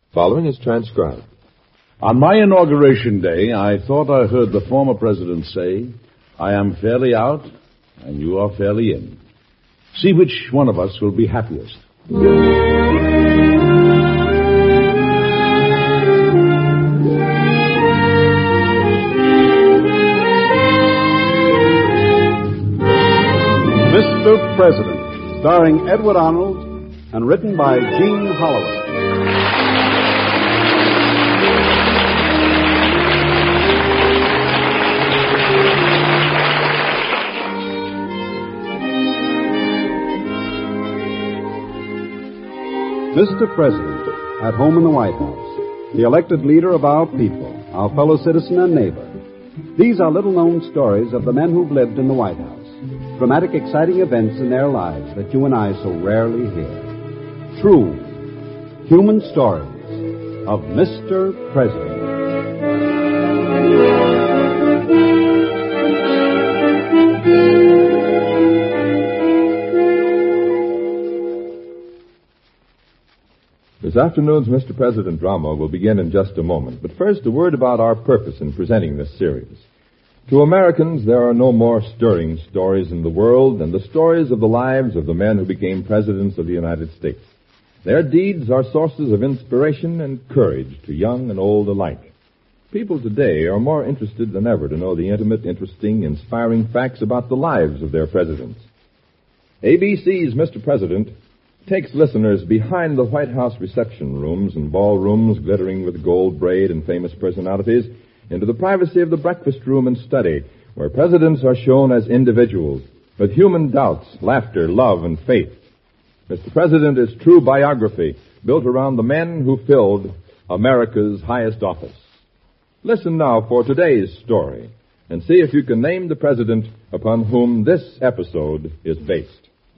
Following is transcribed. On my inauguration day, I thought I heard the former president say, I am fairly out and you are fairly in. See which one of us will be happiest. Mr. President, starring Edward Arnold and written by Gene Holloway. Mr. President, at home in the White House, the elected leader of our people, our fellow citizen and neighbor. These are little-known stories of the men who've lived in the White House. Dramatic, exciting events in their lives that you and I so rarely hear. True, human stories of Mr. President. This afternoon's Mr. President drama will begin in just a moment. But first, a word about our purpose in presenting this series. To Americans, there are no more stirring stories in the world than the stories of the lives of the men who became presidents of the United States. Their deeds are sources of inspiration and courage to young and old alike. People today are more interested than ever to know the intimate, interesting, inspiring facts about the lives of their presidents. ABC's Mr. President takes listeners behind the White House reception rooms and ballrooms glittering with gold braid and famous personalities into the privacy of the breakfast room and study, where presidents are shown as individuals with human doubts, laughter, love, and faith. Mr. President is true biography built around the men who filled America's highest office. Listen now for today's story and see if you can name the president upon whom this episode is based.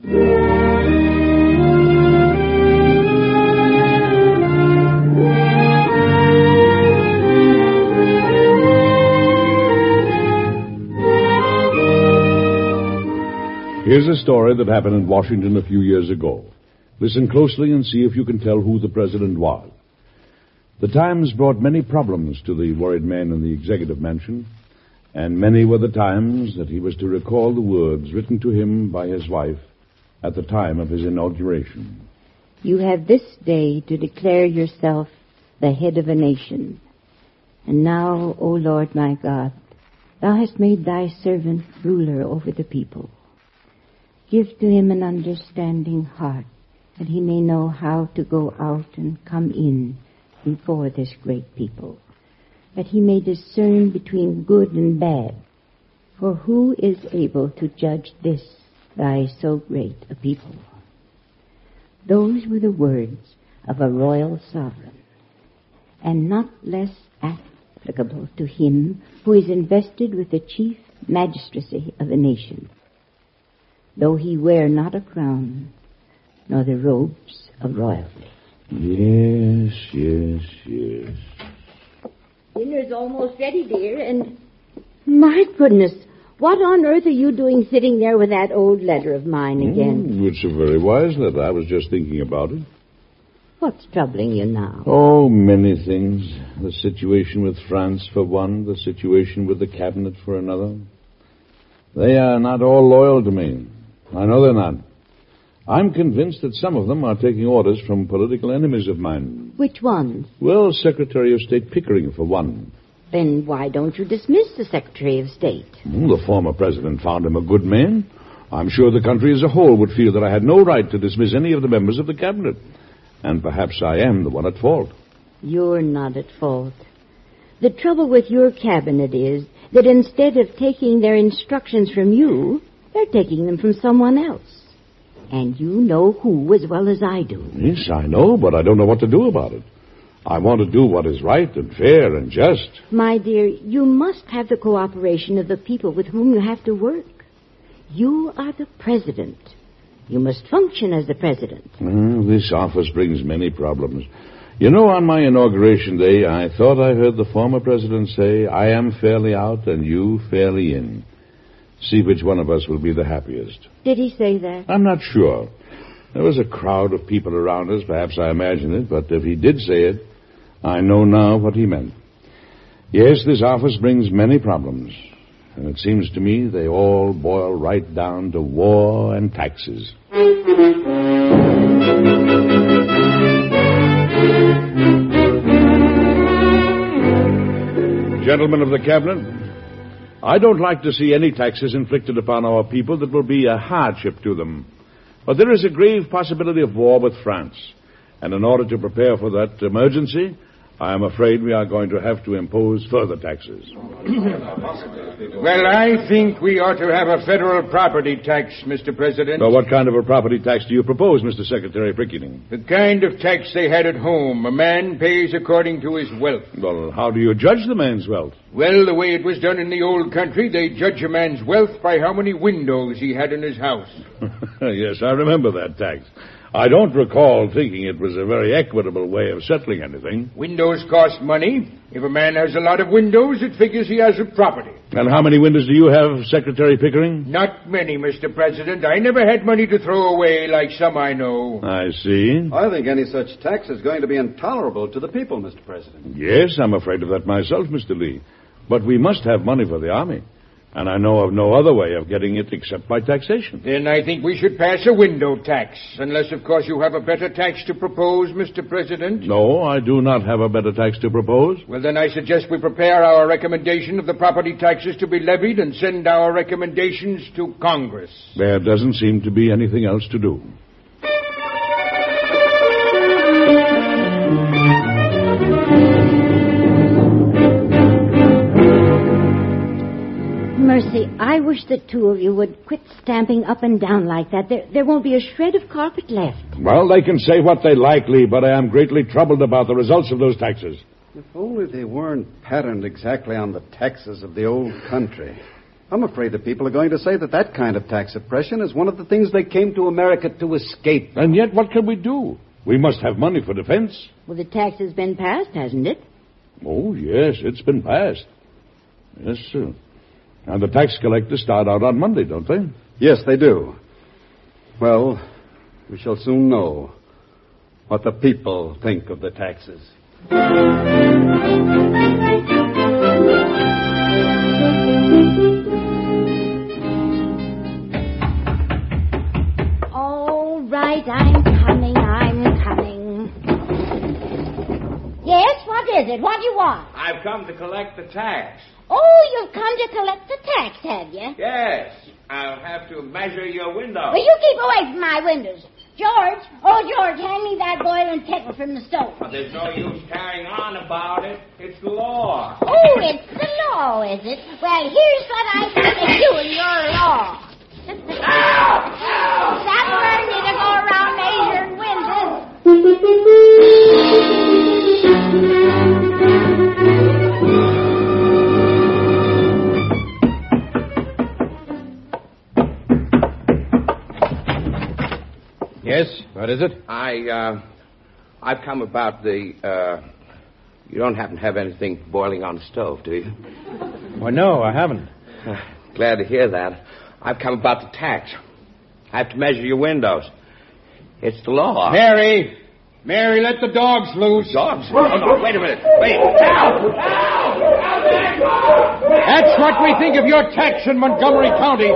Here's a story that happened in Washington a few years ago. Listen closely and see if you can tell who the president was. The times brought many problems to the worried man in the executive mansion, and many were the times that he was to recall the words written to him by his wife at the time of his inauguration. You have this day to declare yourself the head of a nation. And now, O Lord my God, thou hast made thy servant ruler over the people. Give to him an understanding heart, that he may know how to go out and come in before this great people, that he may discern between good and bad. For who is able to judge this, thy so great a people? Those were the words of a royal sovereign, and not less applicable to him who is invested with the chief magistracy of a nation, though he wear not a crown, nor the robes of royalty. Yes. Dinner's almost ready, dear, and my goodness, what on earth are you doing sitting there with that old letter of mine again? It's a very wise letter. I was just thinking about it. What's troubling you now? Oh, many things. The situation with France for one, the situation with the cabinet for another. They are not all loyal to me. I know they're not. I'm convinced that some of them are taking orders from political enemies of mine. Which ones? Well, Secretary of State Pickering, for one. Then why don't you dismiss the Secretary of State? The former president found him a good man. I'm sure the country as a whole would feel that I had no right to dismiss any of the members of the cabinet. And perhaps I am the one at fault. You're not at fault. The trouble with your cabinet is that instead of taking their instructions from you, they're taking them from someone else. And you know who as well as I do. Yes, I know, but I don't know what to do about it. I want to do what is right and fair and just. My dear, you must have the cooperation of the people with whom you have to work. You are the president. You must function as the president. This office brings many problems. You know, on my inauguration day, I thought I heard the former president say, I am fairly out and you fairly in. See which one of us will be the happiest. Did he say that? I'm not sure. There was a crowd of people around us. Perhaps I imagined it, but if he did say it, I know now what he meant. Yes, this office brings many problems. And it seems to me they all boil right down to war and taxes. Gentlemen of the Cabinet, I don't like to see any taxes inflicted upon our people that will be a hardship to them. But there is a grave possibility of war with France. And in order to prepare for that emergency, I am afraid we are going to have to impose further taxes. Well, I think we ought to have a federal property tax, Mr. President. Now, what kind of a property tax do you propose, Mr. Secretary Prickening? The kind of tax they had at home. A man pays according to his wealth. Well, how do you judge the man's wealth? Well, the way it was done in the old country, they judge a man's wealth by how many windows he had in his house. Yes, I remember that tax. I don't recall thinking it was a very equitable way of settling anything. Windows cost money. If a man has a lot of windows, it figures he has a property. And how many windows do you have, Secretary Pickering? Not many, Mr. President. I never had money to throw away like some I know. I see. I think any such tax is going to be intolerable to the people, Mr. President. Yes, I'm afraid of that myself, Mr. Lee. But we must have money for the Army. And I know of no other way of getting it except by taxation. Then I think we should pass a window tax. Unless, of course, you have a better tax to propose, Mr. President. No, I do not have a better tax to propose. Well, then I suggest we prepare our recommendation of the property taxes to be levied and send our recommendations to Congress. There doesn't seem to be anything else to do. Mercy, I wish the two of you would quit stamping up and down like that. There won't be a shred of carpet left. Well, they can say what they like, Lee, but I am greatly troubled about the results of those taxes. If only they weren't patterned exactly on the taxes of the old country. I'm afraid the people are going to say that kind of tax oppression is one of the things they came to America to escape. And yet, what can we do? We must have money for defense. Well, the tax has been passed, hasn't it? Oh, yes, it's been passed. Yes, sir. And the tax collectors start out on Monday, don't they? Yes, they do. Well, we shall soon know what the people think of the taxes. All right, I'm coming. Yes, what is it? What do you want? I've come to collect the tax. Oh, you've come to collect the tax, have you? Yes. I'll have to measure your window. Well, you keep away from my windows. George, hand me that boiling kettle from the stove. Well, there's no use carrying on about it. It's the law. Oh, it's the law, is it? Well, here's what I think of you and your law. That learned you to go around measuring Yes, what is it? I've come about the, you don't happen to have anything boiling on the stove, do you? Why, no, I haven't. Glad to hear that. I've come about the tax. I have to measure your windows. It's the law. Mary, let the dogs loose. Dogs? Oh, no, wait a minute. Wait. Help! That's what we think of your tax in Montgomery County.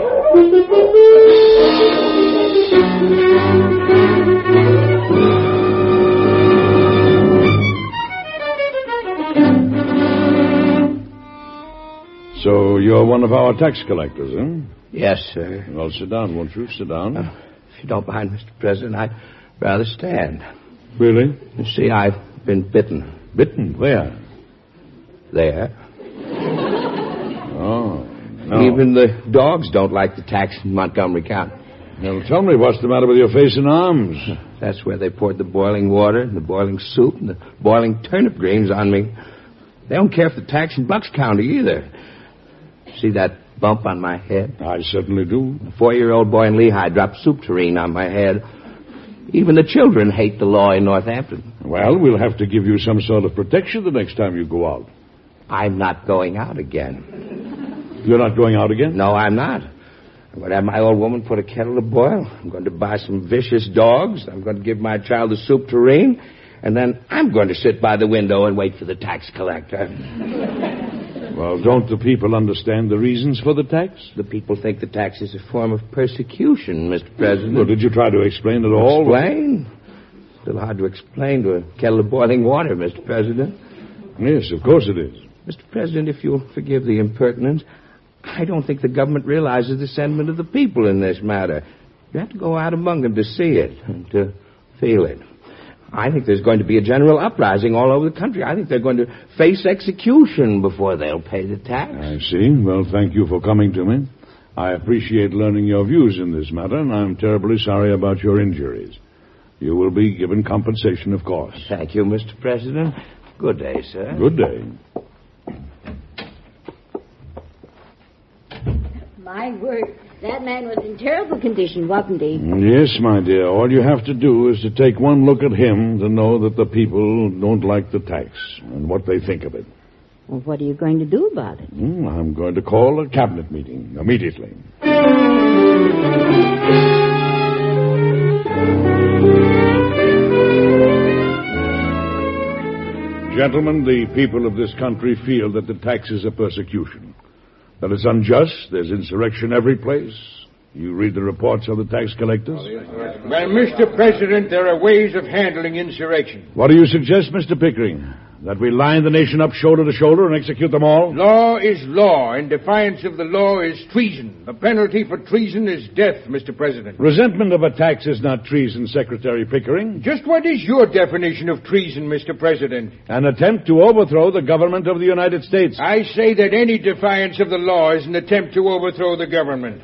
So you're one of our tax collectors, huh? Yes, sir. Well, sit down, won't you? Sit down. If you don't mind, Mr. President, I'd rather stand. Really? You see, I've been bitten. Bitten? Where? There. Oh, no. Even the dogs don't like the tax in Montgomery County. Well, tell me what's the matter with your face and arms. That's where they poured the boiling water and the boiling soup and the boiling turnip greens on me. They don't care for the tax in Bucks County either. See that bump on my head? I certainly do. A 4-year-old boy in Lehigh dropped soup tureen on my head. Even the children hate the law in Northampton. Well, we'll have to give you some sort of protection the next time you go out. I'm not going out again. You're not going out again? No, I'm not. I'm going to have my old woman put a kettle to boil. I'm going to buy some vicious dogs. I'm going to give my child a soup tureen. and then I'm going to sit by the window and wait for the tax collector. Well, don't the people understand the reasons for the tax? The people think the tax is a form of persecution, Mr. President. Well, did you try to explain it all? Explain? A little hard to explain to a kettle of boiling water, Mr. President. Yes, of course it is. Mr. President, if you'll forgive the impertinence, I don't think the government realizes the sentiment of the people in this matter. You have to go out among them to see it and to feel it. I think there's going to be a general uprising all over the country. I think they're going to face execution before they'll pay the tax. I see. Well, thank you for coming to me. I appreciate learning your views in this matter, and I'm terribly sorry about your injuries. You will be given compensation, of course. Thank you, Mr. President. Good day, sir. Good day. My word, that man was in terrible condition, wasn't he? Yes, my dear. All you have to do is to take one look at him to know that the people don't like the tax and what they think of it. Well, what are you going to do about it? I'm going to call a cabinet meeting immediately. Gentlemen, the people of this country feel that the tax is a persecution. That it's unjust. There's insurrection every place. You read the reports of the tax collectors? Well, Mr. President, there are ways of handling insurrection. What do you suggest, Mr. Pickering? That we line the nation up shoulder to shoulder and execute them all? Law is law, and defiance of the law is treason. The penalty for treason is death, Mr. President. Resentment of a tax is not treason, Secretary Pickering. Just what is your definition of treason, Mr. President? An attempt to overthrow the government of the United States. I say that any defiance of the law is an attempt to overthrow the government.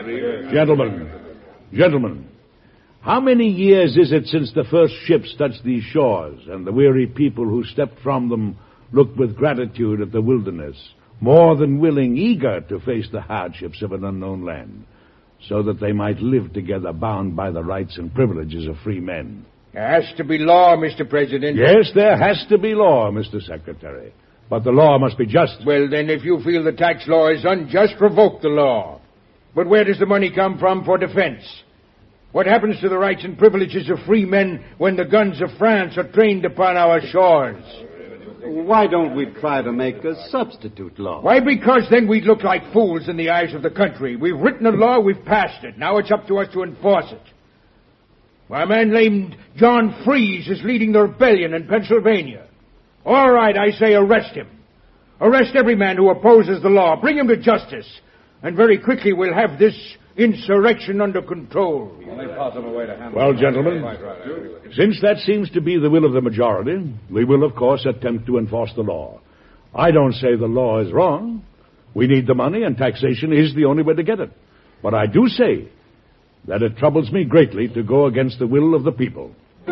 Gentlemen, how many years is it since the first ships touched these shores and the weary people who stepped from them looked with gratitude at the wilderness, more than willing, eager to face the hardships of an unknown land, so that they might live together bound by the rights and privileges of free men? There has to be law, Mr. President. Yes, there has to be law, Mr. Secretary. But the law must be just. Well, then, if you feel the tax law is unjust, provoke the law. But where does the money come from for defense? What happens to the rights and privileges of free men when the guns of France are trained upon our shores? Why don't we try to make a substitute law? Why, because then we'd look like fools in the eyes of the country. We've written a law, we've passed it. Now it's up to us to enforce it. Well, a man named John Fries is leading the rebellion in Pennsylvania. All right, I say arrest him. Arrest every man who opposes the law. Bring him to justice. And very quickly we'll have this insurrection under control. Well, gentlemen, since that seems to be the will of the majority, we will, of course, attempt to enforce the law. I don't say the law is wrong. We need the money, and taxation is the only way to get it. But I do say that it troubles me greatly to go against the will of the people.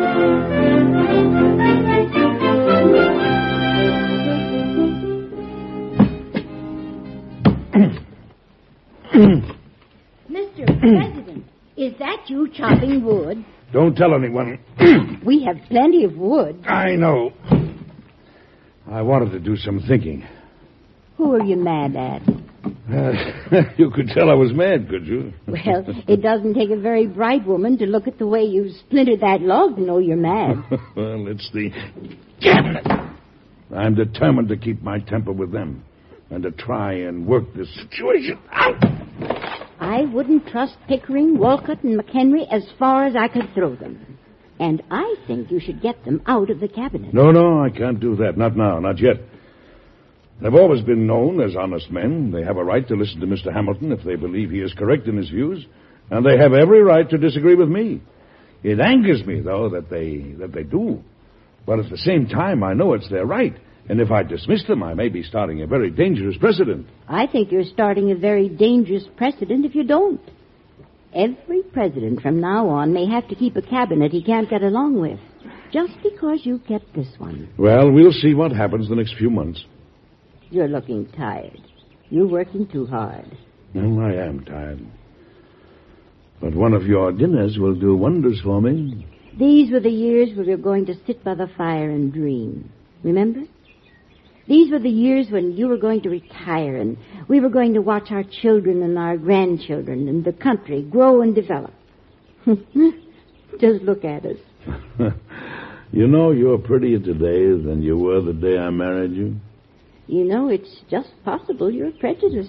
Mr. President, is that you chopping wood? Don't tell anyone. We have plenty of wood. I know. I wanted to do some thinking. Who are you mad at? You could tell I was mad, could you? Well, it doesn't take a very bright woman to look at the way you splintered that log to know you're mad. Well, it's the cabinet. I'm determined to keep my temper with them and to try and work this situation out. I wouldn't trust Pickering, Walcott, and McHenry as far as I could throw them. And I think you should get them out of the cabinet. No, I can't do that. Not now, not yet. They've always been known as honest men. They have a right to listen to Mr. Hamilton if they believe he is correct in his views, and they have every right to disagree with me. It angers me, though, that they do. But at the same time, I know it's their right. And if I dismiss them, I may be starting a very dangerous precedent. I think you're starting a very dangerous precedent if you don't. Every president from now on may have to keep a cabinet he can't get along with, just because you kept this one. Well, we'll see what happens the next few months. You're looking tired. You're working too hard. Well, I am tired. But one of your dinners will do wonders for me. These were the years we were going to sit by the fire and dream. Remember? These were the years when you were going to retire and we were going to watch our children and our grandchildren and the country grow and develop. Just look at us. You know, you're prettier today than you were the day I married you. You know, it's just possible you're prejudiced.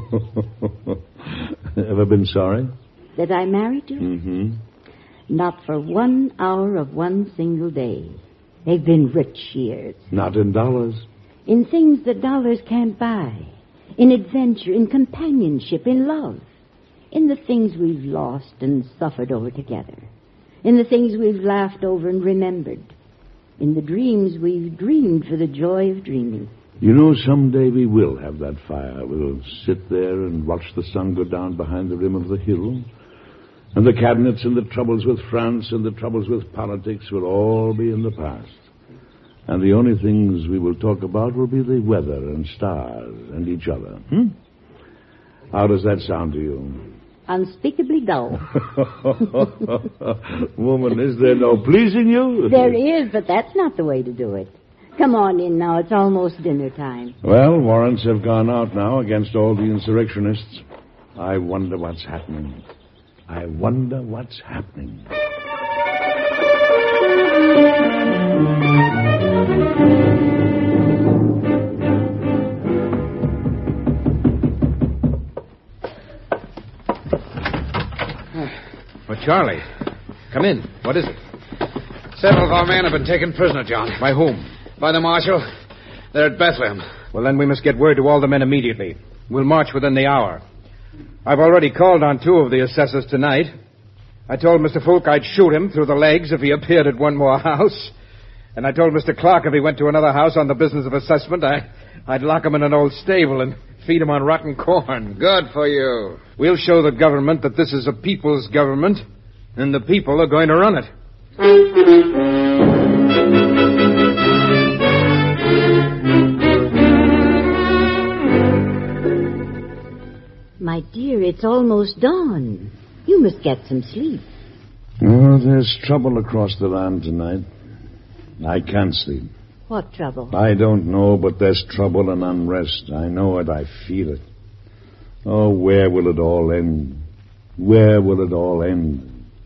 Ever been sorry? That I married you? Mm-hmm. Not for 1 hour of one single day. They've been rich years. Not in dollars. In things that dollars can't buy. In adventure, in companionship, in love. In the things we've lost and suffered over together. In the things we've laughed over and remembered. In the dreams we've dreamed for the joy of dreaming. You know, someday we will have that fire. We'll sit there and watch the sun go down behind the rim of the hill. And the cabinets and the troubles with France and the troubles with politics will all be in the past. And the only things we will talk about will be the weather and stars and each other. How does that sound to you? Unspeakably dull. Woman, is there no pleasing you? There is, but that's not the way to do it. Come on in now. It's almost dinner time. Well, warrants have gone out now against all the insurrectionists. I wonder what's happening. I wonder what's happening. Well, Charlie, come in. What is it? Several of our men have been taken prisoner, John. By whom? By the marshal. They're at Bethlehem. Well, then we must get word to all the men immediately. We'll march within the hour. I've already called on 2 of the assessors tonight. I told Mr. Fulk I'd shoot him through the legs if he appeared at one more house. And I told Mr. Clark if he went to another house on the business of assessment, I'd lock him in an old stable and feed him on rotten corn. Good for you. We'll show the government that this is a people's government, and the people are going to run it. My dear, it's almost dawn. You must get some sleep. Oh, there's trouble across the land tonight. I can't sleep. What trouble? I don't know, but there's trouble and unrest. I know it. I feel it. Oh, where will it all end? Where will it all end?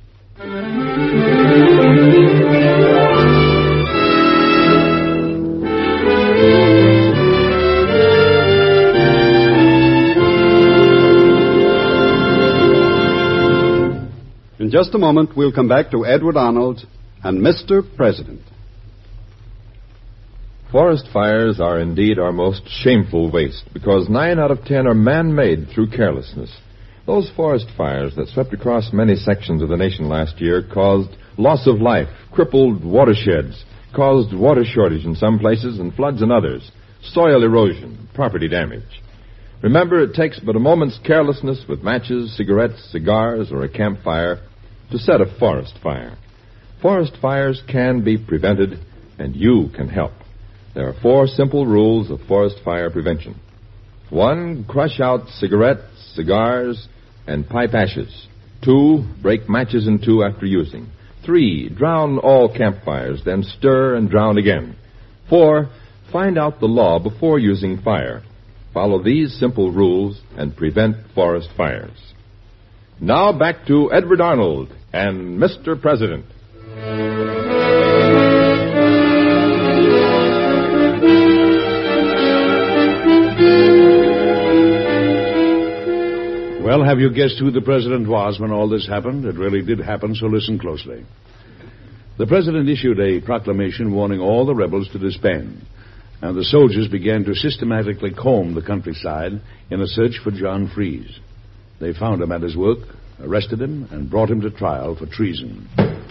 In just a moment, we'll come back to Edward Arnold and Mr. President. Forest fires are indeed our most shameful waste because 9 out of 10 are man-made through carelessness. Those forest fires that swept across many sections of the nation last year caused loss of life, crippled watersheds, caused water shortage in some places and floods in others, soil erosion, property damage. Remember, it takes but a moment's carelessness with matches, cigarettes, cigars, or a campfire to set a forest fire. Forest fires can be prevented, and you can help. There are 4 simple rules of forest fire prevention. 1, crush out cigarettes, cigars, and pipe ashes. 2, break matches in 2 after using. 3, drown all campfires, then stir and drown again. 4, find out the law before using fire. Follow these simple rules and prevent forest fires. Now back to Edward Arnold and Mr. President. Well, have you guessed who the president was when all this happened? It really did happen, so listen closely. The president issued a proclamation warning all the rebels to disband, and the soldiers began to systematically comb the countryside in a search for John Fries. They found him at his work, arrested him, and brought him to trial for treason.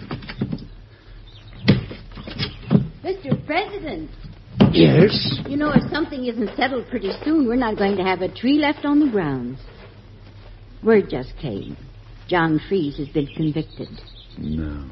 Mr. President. Yes? You know, if something isn't settled pretty soon, we're not going to have a tree left on the grounds. Word just came. John Fries has been convicted. No.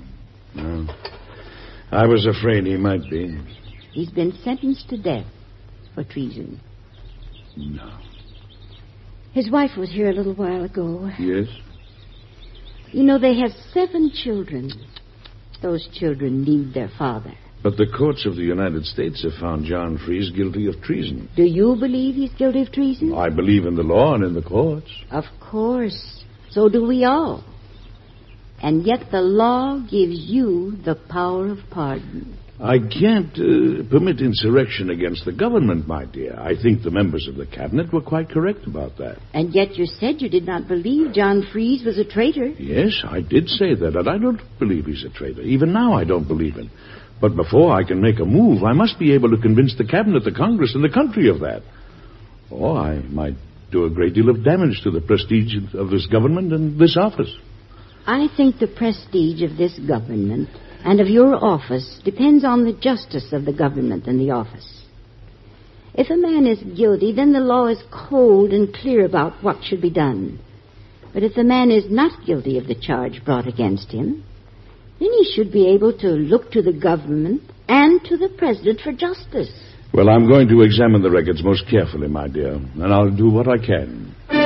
I was afraid he might be. He's been sentenced to death for treason. No. His wife was here a little while ago. Yes? You know, they have 7 children. Those children need their father. But the courts of the United States have found John Fries guilty of treason. Do you believe he's guilty of treason? I believe in the law and in the courts. Of course. So do we all. And yet the law gives you the power of pardon. I can't permit insurrection against the government, my dear. I think the members of the cabinet were quite correct about that. And yet you said you did not believe John Fries was a traitor. Yes, I did say that, and I don't believe he's a traitor. Even now I don't believe him. But before I can make a move, I must be able to convince the cabinet, the Congress, and the country of that. Or I might do a great deal of damage to the prestige of this government and this office. I think the prestige of this government and of your office depends on the justice of the government and the office. If a man is guilty, then the law is cold and clear about what should be done. But if the man is not guilty of the charge brought against him, then he should be able to look to the government and to the president for justice. Well, I'm going to examine the records most carefully, my dear, and I'll do what I can.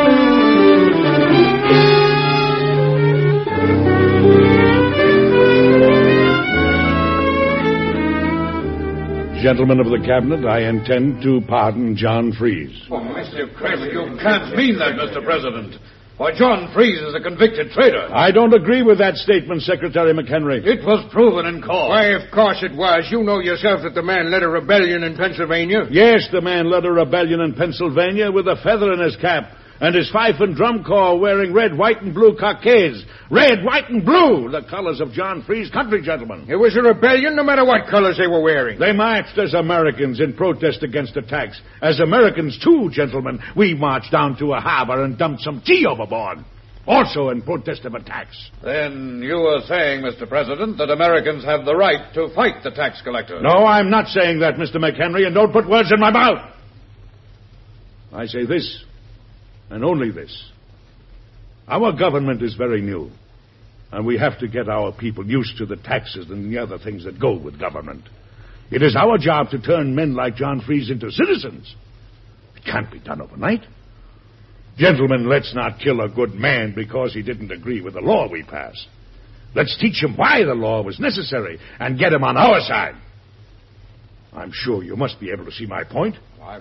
Gentlemen of the cabinet, I intend to pardon John Fries. Oh, Mr. Craig, you can't mean that, Mr. President. Why, John Fries is a convicted traitor. I don't agree with that statement, Secretary McHenry. It was proven in court. Why, of course it was. You know yourself that the man led a rebellion in Pennsylvania. Yes, the man led a rebellion in Pennsylvania with a feather in his cap and his fife and drum corps wearing red, white, and blue cockades. Red, white, and blue, the colors of John Fries' country, gentlemen. It was a rebellion no matter what colors they were wearing. They marched as Americans in protest against attacks. As Americans, too, gentlemen, we marched down to a harbor and dumped some tea overboard. Also in protest of attacks. Then you are saying, Mr. President, that Americans have the right to fight the tax collector. No, I'm not saying that, Mr. McHenry, and don't put words in my mouth. I say this, and only this. Our government is very new, and we have to get our people used to the taxes and the other things that go with government. It is our job to turn men like John Fries into citizens. It can't be done overnight. Gentlemen, let's not kill a good man because he didn't agree with the law we passed. Let's teach him why the law was necessary and get him on our side. I'm sure you must be able to see my point.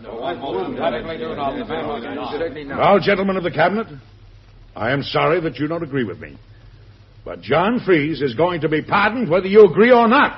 Now, gentlemen of the cabinet, I am sorry that you don't agree with me. But John Fries is going to be pardoned whether you agree or not.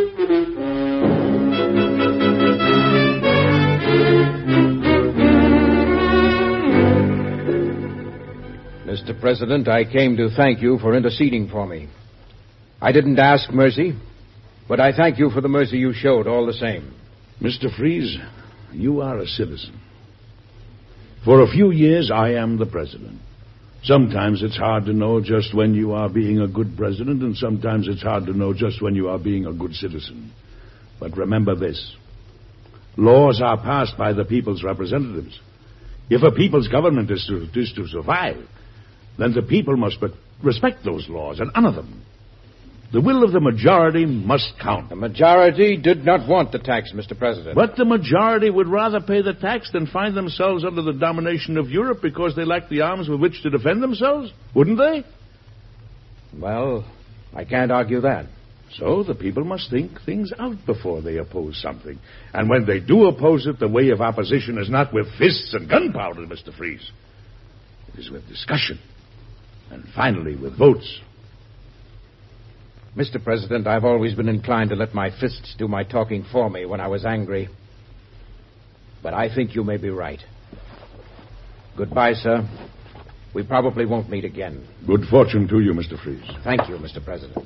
Mr. President, I came to thank you for interceding for me. I didn't ask mercy, but I thank you for the mercy you showed all the same. Mr. Fries, you are a citizen. For a few years, I am the president. Sometimes it's hard to know just when you are being a good president, and sometimes it's hard to know just when you are being a good citizen. But remember this. Laws are passed by the people's representatives. If a people's government is to survive, then the people must respect those laws and honor them. The will of the majority must count. The majority did not want the tax, Mr. President. But the majority would rather pay the tax than find themselves under the domination of Europe because they lack the arms with which to defend themselves, wouldn't they? Well, I can't argue that. So the people must think things out before they oppose something. And when they do oppose it, the way of opposition is not with fists and gunpowder, Mr. Fries. It is with discussion. And finally, with votes. Mr. President, I've always been inclined to let my fists do my talking for me when I was angry. But I think you may be right. Goodbye, sir. We probably won't meet again. Good fortune to you, Mr. Fries. Thank you, Mr. President.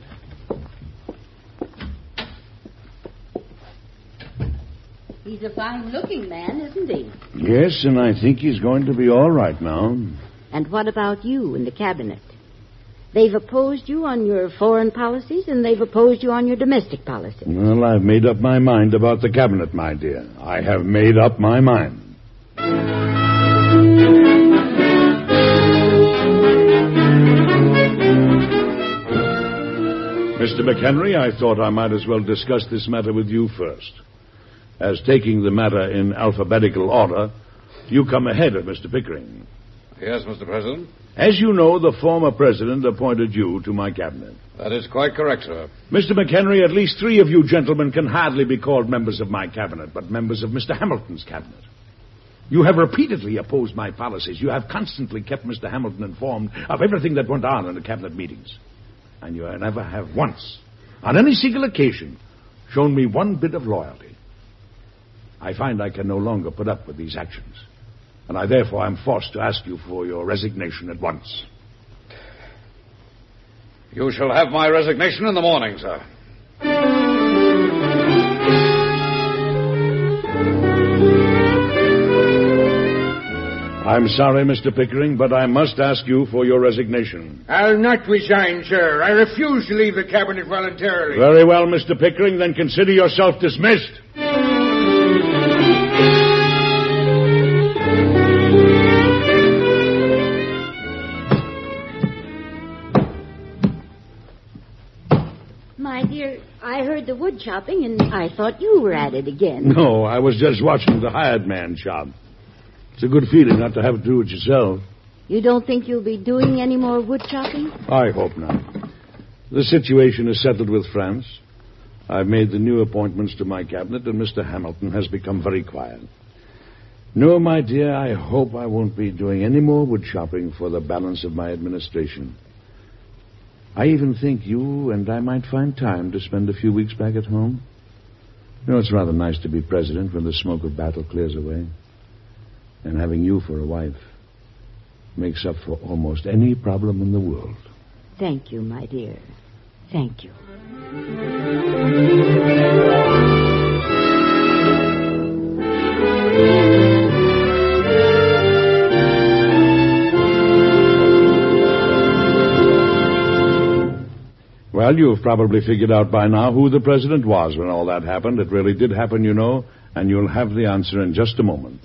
He's a fine-looking man, isn't he? Yes, and I think he's going to be all right now. And what about you in the cabinet? They've opposed you on your foreign policies, and they've opposed you on your domestic policy. Well, I've made up my mind about the cabinet, my dear. I have made up my mind. Mr. McHenry, I thought I might as well discuss this matter with you first. As taking the matter in alphabetical order, you come ahead of Mr. Pickering. Yes, Mr. President. As you know, the former president appointed you to my cabinet. That is quite correct, sir. Mr. McHenry, at least 3 of you gentlemen can hardly be called members of my cabinet, but members of Mr. Hamilton's cabinet. You have repeatedly opposed my policies. You have constantly kept Mr. Hamilton informed of everything that went on in the cabinet meetings. And you never have once, on any single occasion, shown me one bit of loyalty. I find I can no longer put up with these actions, and I therefore am forced to ask you for your resignation at once. You shall have my resignation in the morning, sir. I'm sorry, Mr. Pickering, but I must ask you for your resignation. I'll not resign, sir. I refuse to leave the cabinet voluntarily. Very well, Mr. Pickering, then consider yourself dismissed. My dear, I heard the wood chopping, and I thought you were at it again. No, I was just watching the hired man chop. It's a good feeling not to have to do it yourself. You don't think you'll be doing any more wood chopping? I hope not. The situation is settled with France. I've made the new appointments to my cabinet, and Mr. Hamilton has become very quiet. No, my dear, I hope I won't be doing any more wood chopping for the balance of my administration. I even think you and I might find time to spend a few weeks back at home. You know, it's rather nice to be president when the smoke of battle clears away. And having you for a wife makes up for almost any problem in the world. Thank you, my dear. Thank you. Well, you've probably figured out by now who the president was when all that happened. It really did happen, you know, and you'll have the answer in just a moment.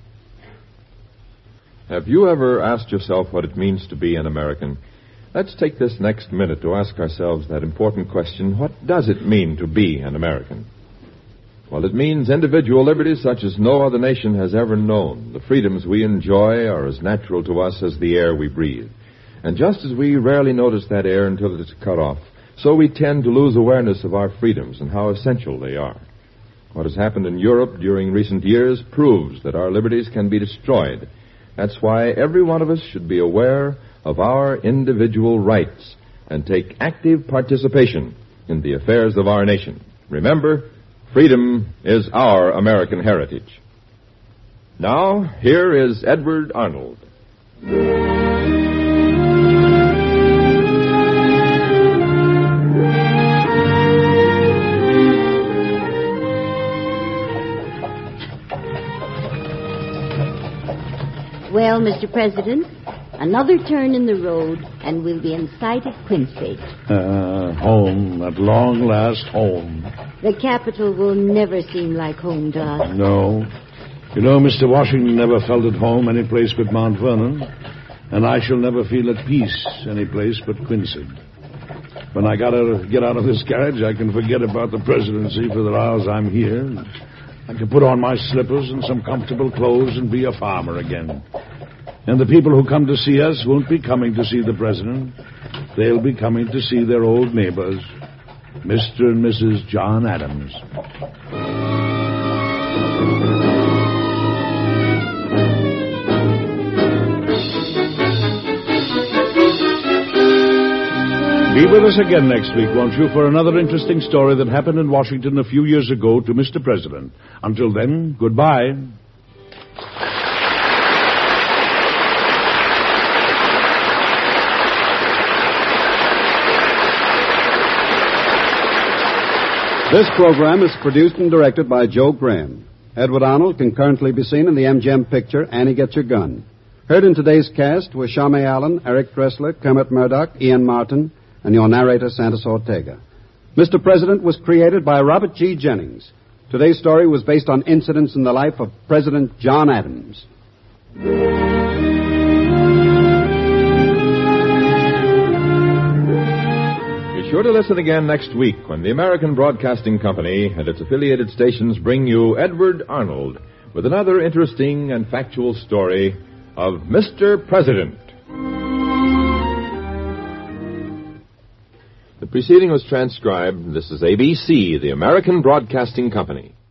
Have you ever asked yourself what it means to be an American? Let's take this next minute to ask ourselves that important question: what does it mean to be an American? Well, it means individual liberties such as no other nation has ever known. The freedoms we enjoy are as natural to us as the air we breathe. And just as we rarely notice that air until it is cut off, so we tend to lose awareness of our freedoms and how essential they are. What has happened in Europe during recent years proves that our liberties can be destroyed. That's why every one of us should be aware of our individual rights and take active participation in the affairs of our nation. Remember, freedom is our American heritage. Now, here is Edward Arnold. Well, Mr. President, another turn in the road, and we'll be in sight of Quincy. Home, at long last, home. The capital will never seem like home to us. No. You know, Mr. Washington never felt at home any place but Mount Vernon, and I shall never feel at peace any place but Quincy. When I gotta get out of this carriage, I can forget about the presidency for the hours I'm here. I can put on my slippers and some comfortable clothes and be a farmer again. And the people who come to see us won't be coming to see the president. They'll be coming to see their old neighbors, Mr. and Mrs. John Adams. Be with us again next week, won't you, for another interesting story that happened in Washington a few years ago to Mr. President. Until then, goodbye. This program is produced and directed by Joe Graham. Edward Arnold can currently be seen in the MGM picture Annie Get Your Gun. Heard in today's cast were Shame Allen, Eric Dressler, Kermit Murdoch, Ian Martin, and your narrator, Santos Ortega. Mr. President was created by Robert G. Jennings. Today's story was based on incidents in the life of President John Adams. Be sure to listen again next week when the American Broadcasting Company and its affiliated stations bring you Edward Arnold with another interesting and factual story of Mr. President. The preceding was transcribed. This is ABC, the American Broadcasting Company.